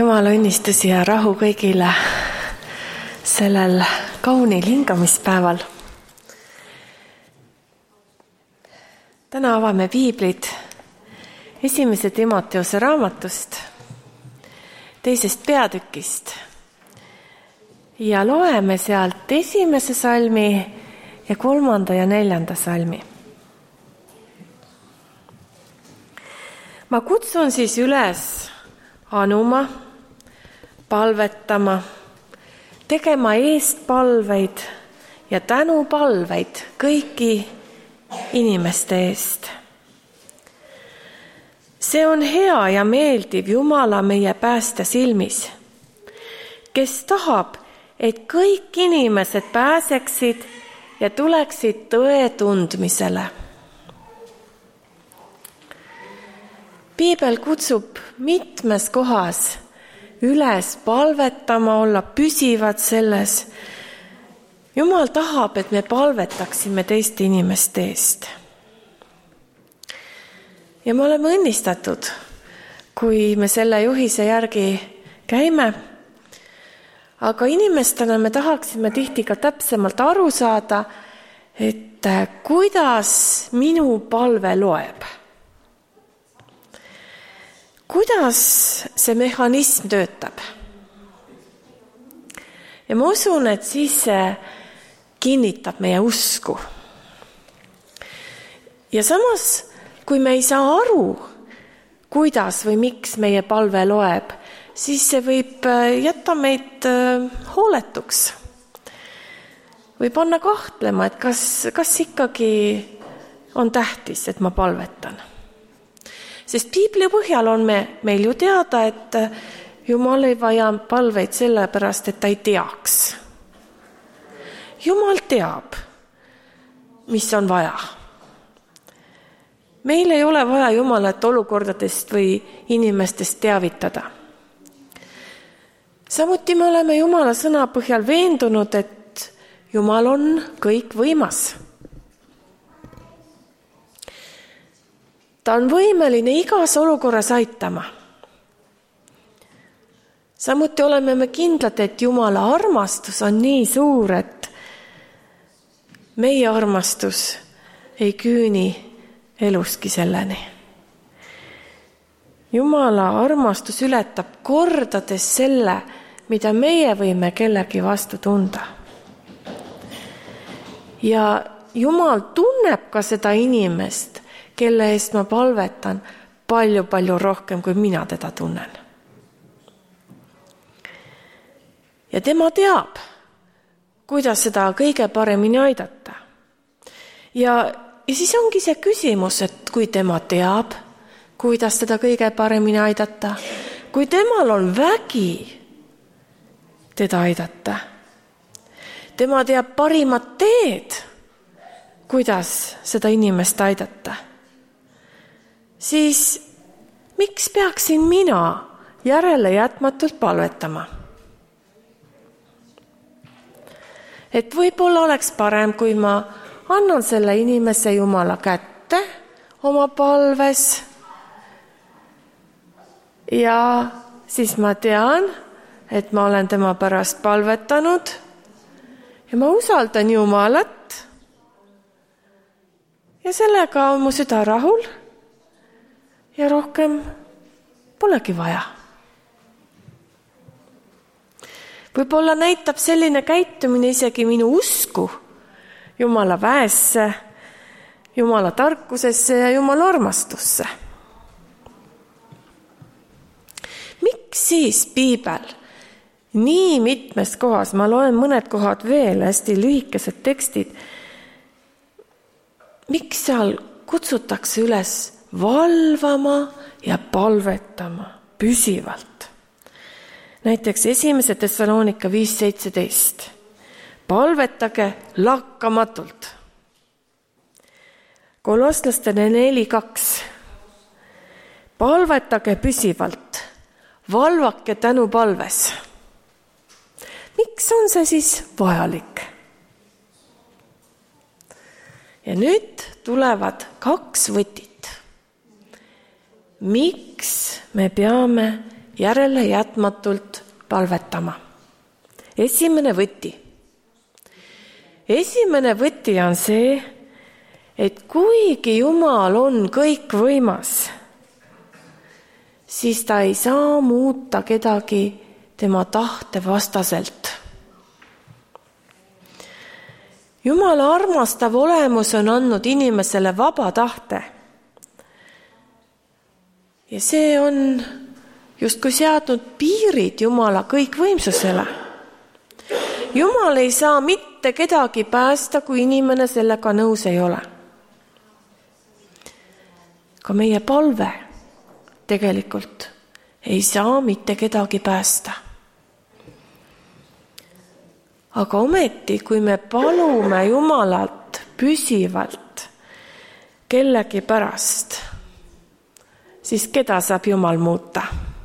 Jumala õnnistusi ja rahu kõigile sellel kaunil hingamispäeval. Täna avame piiblid 1. Timoteuse raamatust, 2. peatükist ja loeme sealt 1. salmi ja 3. ja 4. salmi. Ma kutsun siis üles anuma, palvetama, tegema eestpalveid ja tänupalveid kõiki inimeste eest. See on hea ja meeldiv Jumala meie päästja silmis, kes tahab, et kõik inimesed pääseksid ja tuleksid tõe tundmisele. Piibel kutsub mitmes kohas üles palvetama, olla püsivad selles. Jumal tahab, et me palvetaksime teiste inimeste eest. Ja me oleme õnnistatud, kui me selle juhise järgi käime. Aga inimestena me tahaksime tihti ka täpsemalt aru saada, et kuidas minu palve loeb. Kuidas see mehhanism töötab? Ja ma usun, et siis see kinnitab meie usku. Ja samas, kui me ei saa aru, kuidas või miks meie palve loeb, siis see võib jätta meid hooletuks. Või panna kahtlema, et kas ikkagi on tähtis, et ma palvetan. Sest Piibli põhjal on meil ju teada, et Jumal ei vaja palveid sellepärast, et ta ei teaks. Jumal teab, mis on vaja. Meil ei ole vaja Jumalat olukordadest või inimestest teavitada. Samuti me oleme Jumala sõna põhjal veendunud, et Jumal on kõik võimas. Ta on võimeline igas olukorras aitama. Samuti oleme me kindlad, et Jumala armastus on nii suur, et meie armastus ei küüni eluski selleni. Jumala armastus ületab kordades selle, mida meie võime kellegi vastu tunda. Ja Jumal tunneb ka seda inimest, kelle eest ma palvetan palju rohkem, kui mina teda tunnen. Ja tema teab, kuidas seda kõige paremini aidata. Ja siis ongi see küsimus, et kui tema teab, kuidas teda kõige paremini aidata, kui temal on vägi teda aidata, tema teab parimat teed, kuidas seda inimest aidata, siis miks peaksin mina järele jätmatult palvetama? Et võib-olla oleks parem, kui ma annan selle inimese Jumala kätte oma palves ja siis ma tean, et ma olen tema pärast palvetanud ja ma usaldan Jumalat ja sellega on mu süda rahul ja rohkem polegi vaja. Võib-olla näitab selline käitumine isegi minu usku Jumala väesse, Jumala tarkusesse ja Jumala armastusse. Miks siis Piibel nii mitmes kohas, ma loen mõned kohad veel, hästi lühikesed tekstid, miks seal kutsutakse üles valvama ja palvetama püsivalt? Näiteks 1. Thessalonika 5:17. Palvetage lakkamatult. Kolosslastele 4:2. Palvetage püsivalt. Valvake tänupalves. Miks on see siis vajalik? Ja nüüd tulevad 2 võtit. Miks me peame järele jätmatult palvetama. Esimene võti on see, et kuigi Jumal on kõikvõimas, siis ta ei saa muuta kedagi tema tahte vastaselt. Jumala armastav olemus on andnud inimesele vaba tahte. Ja see on justkui seadnud piirid Jumala kõikvõimsusele. Jumal ei saa mitte kedagi päästa, kui inimene sellega nõus ei ole. Ka meie palve tegelikult ei saa mitte kedagi päästa. Aga ometi, kui me palume Jumalalt püsivalt kellegi pärast, siis keda saab Jumal muuta?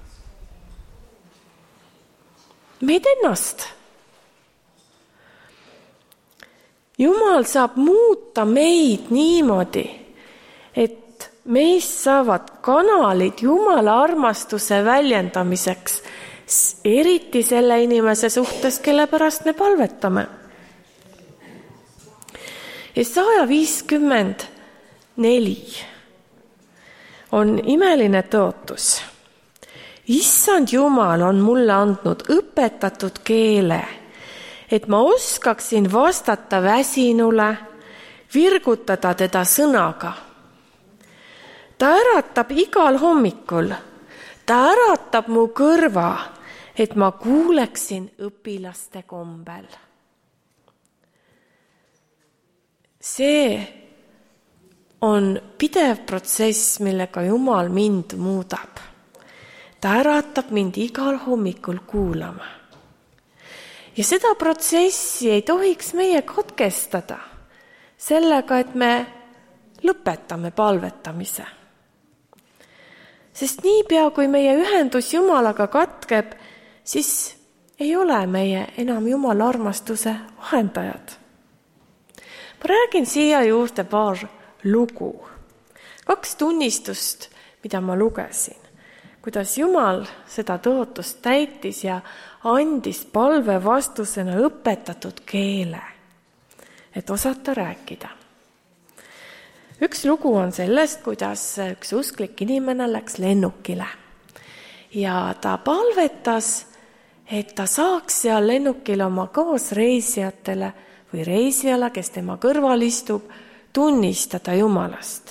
Meid ennast. Jumal saab muuta meid niimoodi, et meist saavad kanalid Jumala armastuse väljendamiseks, eriti selle inimese suhtes, kelle pärast me palvetame. Jesaja 54 on imeline tõotus. Issand Jumal on mulle andnud õpetatud keele, et ma oskaksin vastata väsinule, virgutada teda sõnaga. Ta äratab igal hommikul, ta äratab mu kõrva, et ma kuuleksin õpilaste kombel. See on pidev protsess, millega Jumal mind muudab. Ta äratab mind igal hommikul kuulama. Ja seda protsessi ei tohiks meie katkestada sellega, et me lõpetame palvetamise. Sest niipea, kui meie ühendus Jumalaga katkeb, siis ei ole meie enam Jumala armastuse vahendajad. Ma räägin siia juurde paar lugu. 2 tunnistust, mida ma lugesin. Kuidas Jumal seda tõotust täitis ja andis palve vastusena õpetatud keele, et osata rääkida. Üks lugu on sellest, kuidas üks usklik inimene läks lennukile ja ta palvetas, et ta saaks seal lennukil oma kaasreisijatele või reisijale, kes tema kõrval istub, tunnistada Jumalast.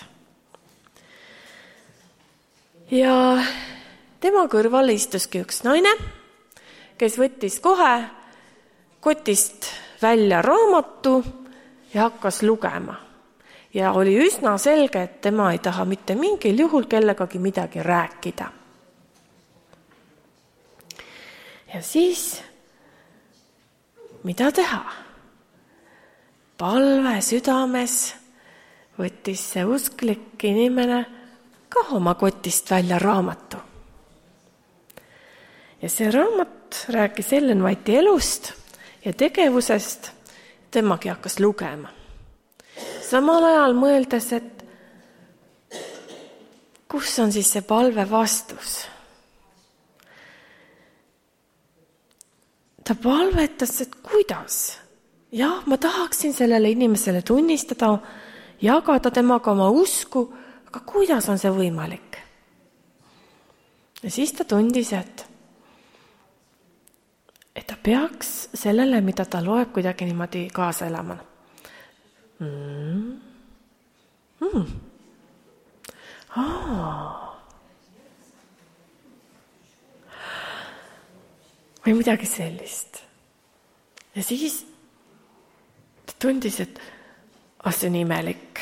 Ja tema kõrval istuski üks naine, kes võttis kohe kotist välja raamatu ja hakkas lugema. Ja oli üsna selge, et tema ei taha mitte mingil juhul kellegagi midagi rääkida. Ja siis, mida teha? Palve südames võttis see usklik inimene ka oma kotist välja raamatu. Ja see raamat rääkis Ellen White'i elust ja tegevusest, temagi hakkas lugema. Samal ajal mõeldes, et kus on siis see palve vastus? Ta palvetas, et kuidas? Jah, ma tahaksin sellele inimesele tunnistada, jagada temaga oma usku, aga kuidas on see võimalik? Ja siis ta tundis, et ta peaks sellele, mida ta loeb, kuidagi niimoodi kaasa elama. Või midagi sellist. Ja siis ta tundis, et see on imelik.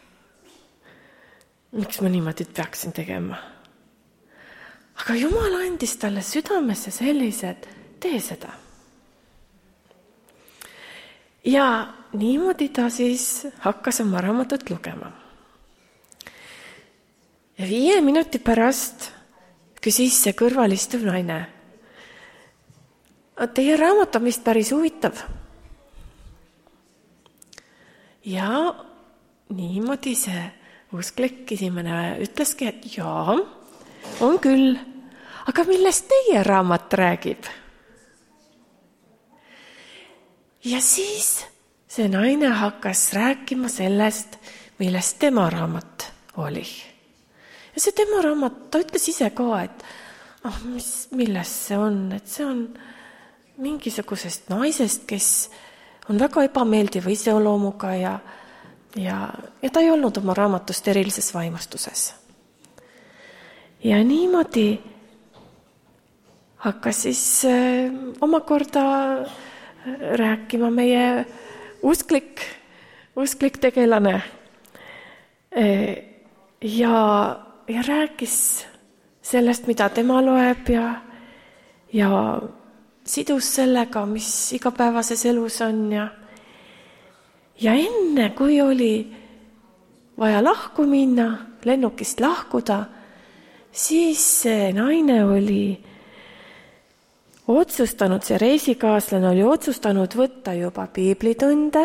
Miks ma niimoodi peaksin tegema? Aga Jumal andis talle südamesse sellised, tee seda. Ja niimoodi ta siis hakkas oma raamatut lugema. Ja 5 minuti pärast küsis see kõrval istuv naine. Teie raamat on vist päris huvitav. Ja niimoodi see usklik inimene ütleski, et jaa, on küll, aga millest teie raamat räägib? Ja siis see naine hakkas rääkima sellest, millest tema raamat oli. Ja see tema raamat, ta ütles ise ka, et millest see on, et see on mingisugusest naisest, kes on väga ebameeldiva iseloomuga ja ta ei olnud oma raamatust erilises vaimustuses. Ja niimoodi hakkas siis omakorda rääkima meie usklik tegelane ja rääkis sellest, mida tema loeb ja sidus sellega, mis igapäevases elus on ja enne, kui oli vaja lahku minna, lennukist lahkuda, siis see naine oli otsustanud, see reisikaaslane oli otsustanud võtta juba piiblitunde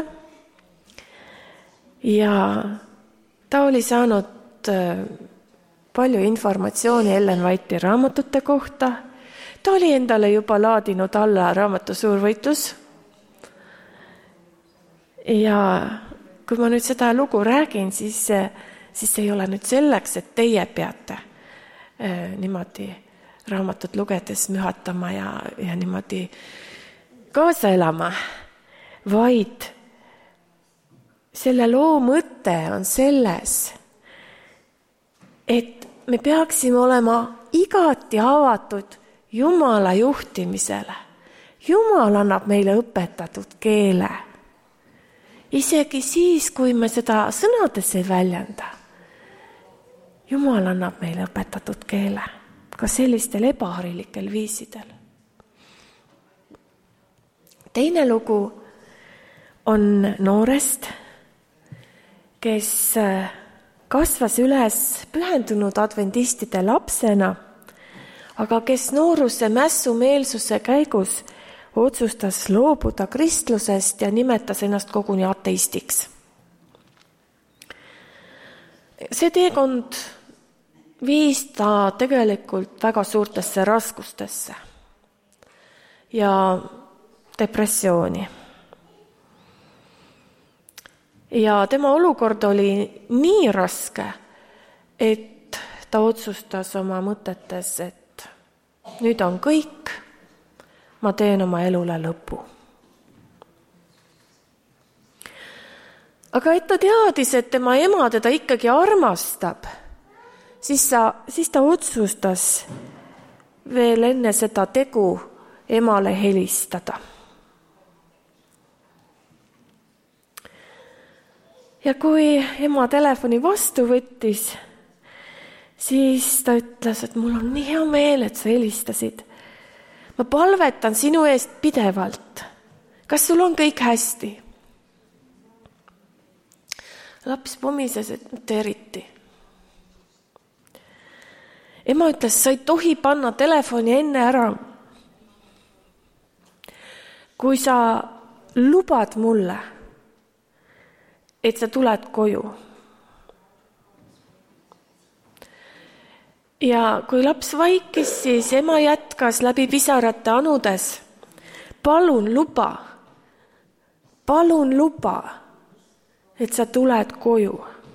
ja ta oli saanud palju informatsiooni Ellen White'i raamatute kohta. Ta oli endale juba laadinud alla raamatu Suurvõitlus. Ja kui ma nüüd seda lugu räägin, siis ei ole nüüd selleks, et teie peate niimoodi raamatut lugedes mühatama ja niimoodi kaasa elama, vaid selle loo mõte on selles, et me peaksime olema igati avatud Jumala juhtimisele. Jumal annab meile õpetatud keele. Isegi siis, kui me seda sõnades ei väljenda. Jumal annab meile õpetatud keele, ka sellistel ebaharilikel viisidel. Teine lugu on noorest, kes kasvas üles pühendunud adventistide lapsena, aga kes nooruse mässumeelsuse käigus otsustas loobuda kristlusest ja nimetas ennast koguni ateistiks. See teekond viis ta tegelikult väga suurtesse raskustesse ja depressiooni. Ja tema olukord oli nii raske, et ta otsustas oma mõtetes, et nüüd on kõik, ma teen oma elule lõpu. Aga et ta teadis, et tema ema teda ikkagi armastab, siis ta otsustas veel enne seda tegu emale helistada. Ja kui ema telefoni vastu võttis, siis ta ütles, et mul on nii hea meel, et sa helistasid. Ma palvetan sinu eest pidevalt. Kas sul on kõik hästi? Laps pomises, et mitte eriti. Ema ütles, sa ei tohi panna telefoni enne ära. Kui sa lubad mulle, et sa tuled koju. Ja kui laps vaikis, siis ema jätkas läbi pisarate anudes. Palun luba, et sa tuled koju.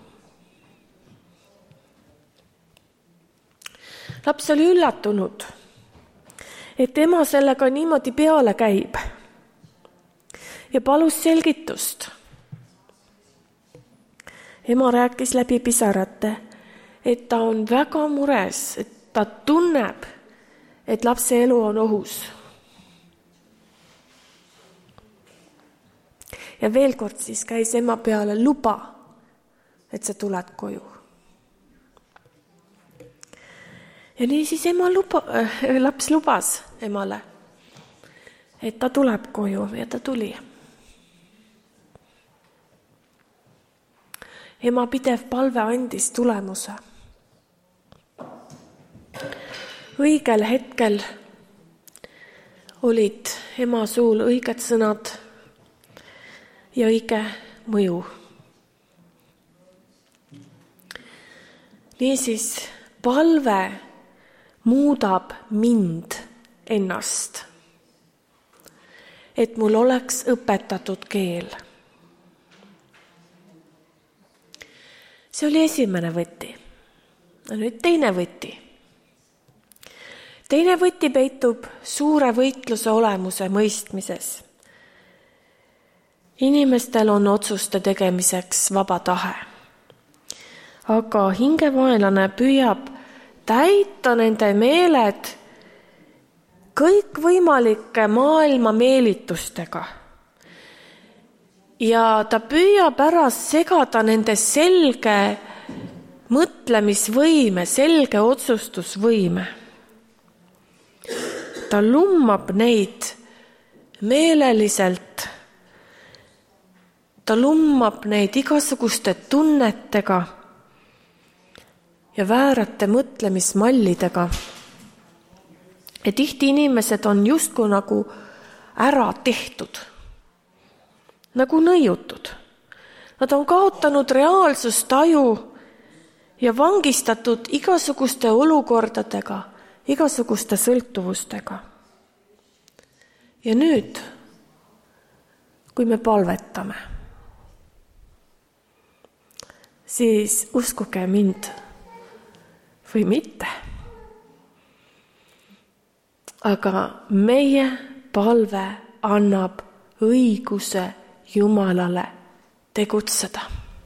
Laps oli üllatunud, et ema sellega niimoodi peale käib ja palus selgitust. Ema rääkis läbi pisarate, et ta on väga mures, et ta tunneb, et lapse elu on ohus. Ja veel kord siis käis ema peale luba, et sa tuled koju. Ja nii siis laps lubas emale, et ta tuleb koju ja ta tuli. Ema pidev palve andis tulemuse. Õigel hetkel olid ema suul õiged sõnad ja õige mõju. Niisiis, palve muudab mind ennast, et mul oleks õpetatud keel. See oli esimene võti. Nüüd teine võti. Teine võti peitub suure võitluse olemuse mõistmises. Inimestel on otsuste tegemiseks vaba tahe. Aga hingevaenlane püüab täita nende meeled kõikvõimalike maailma meelitustega. Ja ta püüab ära segada nende selge mõtlemisvõime, selge otsustusvõime. Ta lummab neid meeleliselt, ta lummab neid igasuguste tunnetega ja väärate mõtlemismallidega. Ja tihti inimesed on justkui nagu ära tehtud, nagu nõiutud. Nad on kaotanud reaalsustaju ja vangistatud igasuguste olukordadega, igasuguste sõltuvustega. Ja nüüd, kui me palvetame, siis uskuge mind või mitte. Aga meie palve annab õiguse Jumalale tegutseda.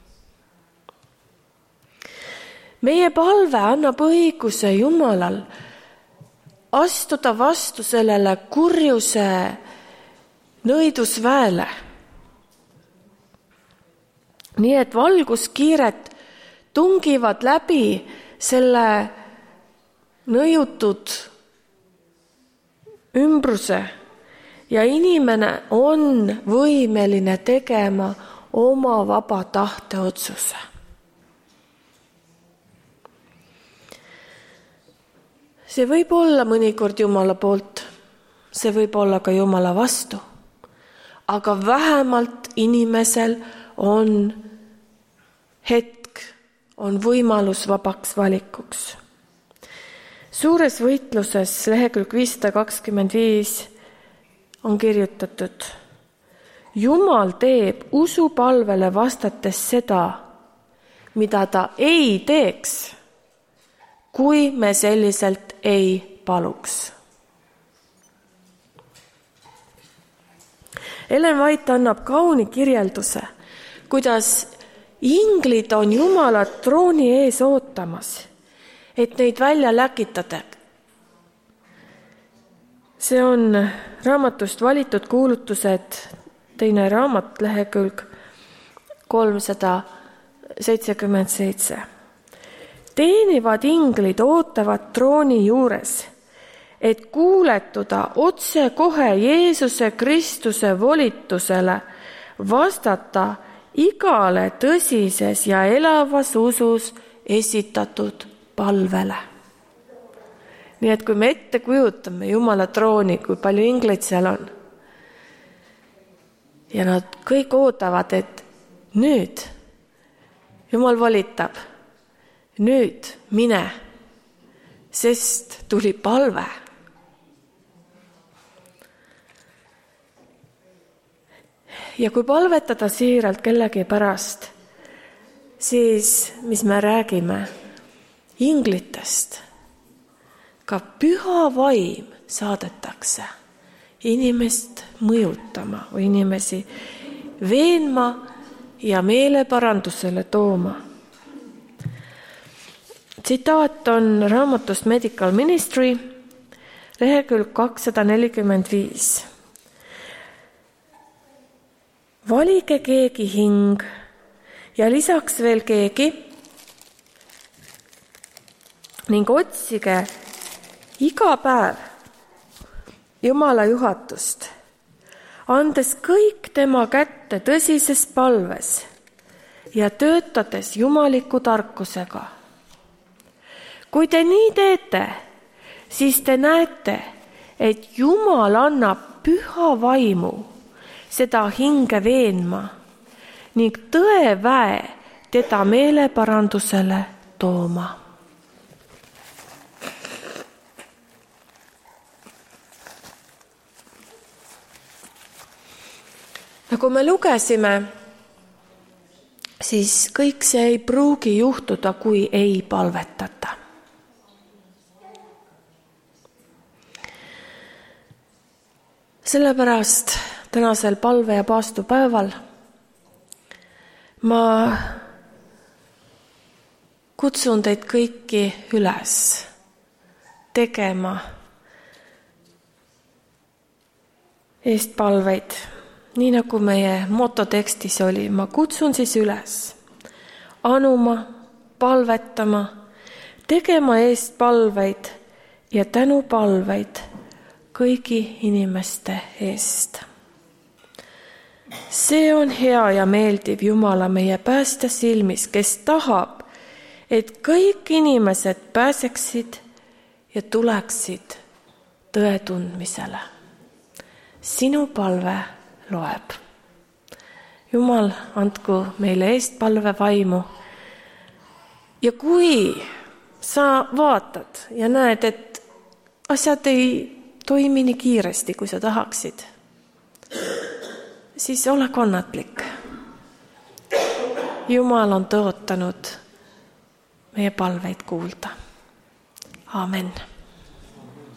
Meie palve annab õiguse Jumalal astuda vastu sellele kurjuse nõidusväele. Nii et valguskiired tungivad läbi selle nõiutud ümbruse ja inimene on võimeline tegema oma vaba tahte otsuse. See võib olla mõnikord Jumala poolt, see võib olla ka Jumala vastu, aga vähemalt inimesel on hetk, on võimalus vabaks valikuks. Suures võitluses lehekülg 525 on kirjutatud: Jumal teeb usupalvele vastates seda, mida ta ei teeks, kui me selliselt ei paluks. Ellen White annab kauni kirjelduse, kuidas inglid on Jumala trooni ees ootamas, et neid välja läkitada. See on raamatust Valitud kuulutused, 2. raamat, lehekülg 377. Teenivad inglid ootavad trooni juures, et kuuletuda otse kohe Jeesuse Kristuse volitusele vastata igale tõsises ja elavas usus esitatud palvele. Nii et kui me ette kujutame Jumala trooni, kui palju ingleid seal on, ja nad kõik ootavad, et nüüd Jumal volitab, nüüd mine, sest tuli palve. Ja kui palvetada siiralt kellegi pärast, siis mis me räägime inglitest, ka püha vaim saadetakse inimest mõjutama või inimesi veenma ja meeleparandusele tooma. Tsitaat on raamatust Medical Ministry, lehekülg 245. Valige keegi hing ja lisaks veel keegi ning otsige iga päev Jumala juhatust, andes kõik tema kätte tõsises palves ja töötades jumaliku tarkusega. Kui te nii teete, siis te näete, et Jumal annab püha vaimu seda hinge veenma ning tõeväe teda meeleparandusele tooma. nagu me lugesime, siis kõik see ei pruugi juhtuda, kui ei palvetata. Sellepärast tänasel palve- ja paastupäeval ma kutsun teid kõiki üles tegema eestpalveid, nii nagu meie mototekstis oli. Ma kutsun siis üles anuma, palvetama, tegema eestpalveid ja tänupalveid kõigi inimeste eest. See on hea ja meeldiv Jumala meie päästja silmis, kes tahab, et kõik inimesed pääseksid ja tuleksid tõe tundmisele. Sinu palve loeb. Jumal, andku meile eestpalve vaimu. Ja kui sa vaatad ja näed, et asjad ei toimi nii kiiresti, kui sa tahaksid, siis ole kannatlik. Jumal on tõotanud meie palveid kuulda. Aamen.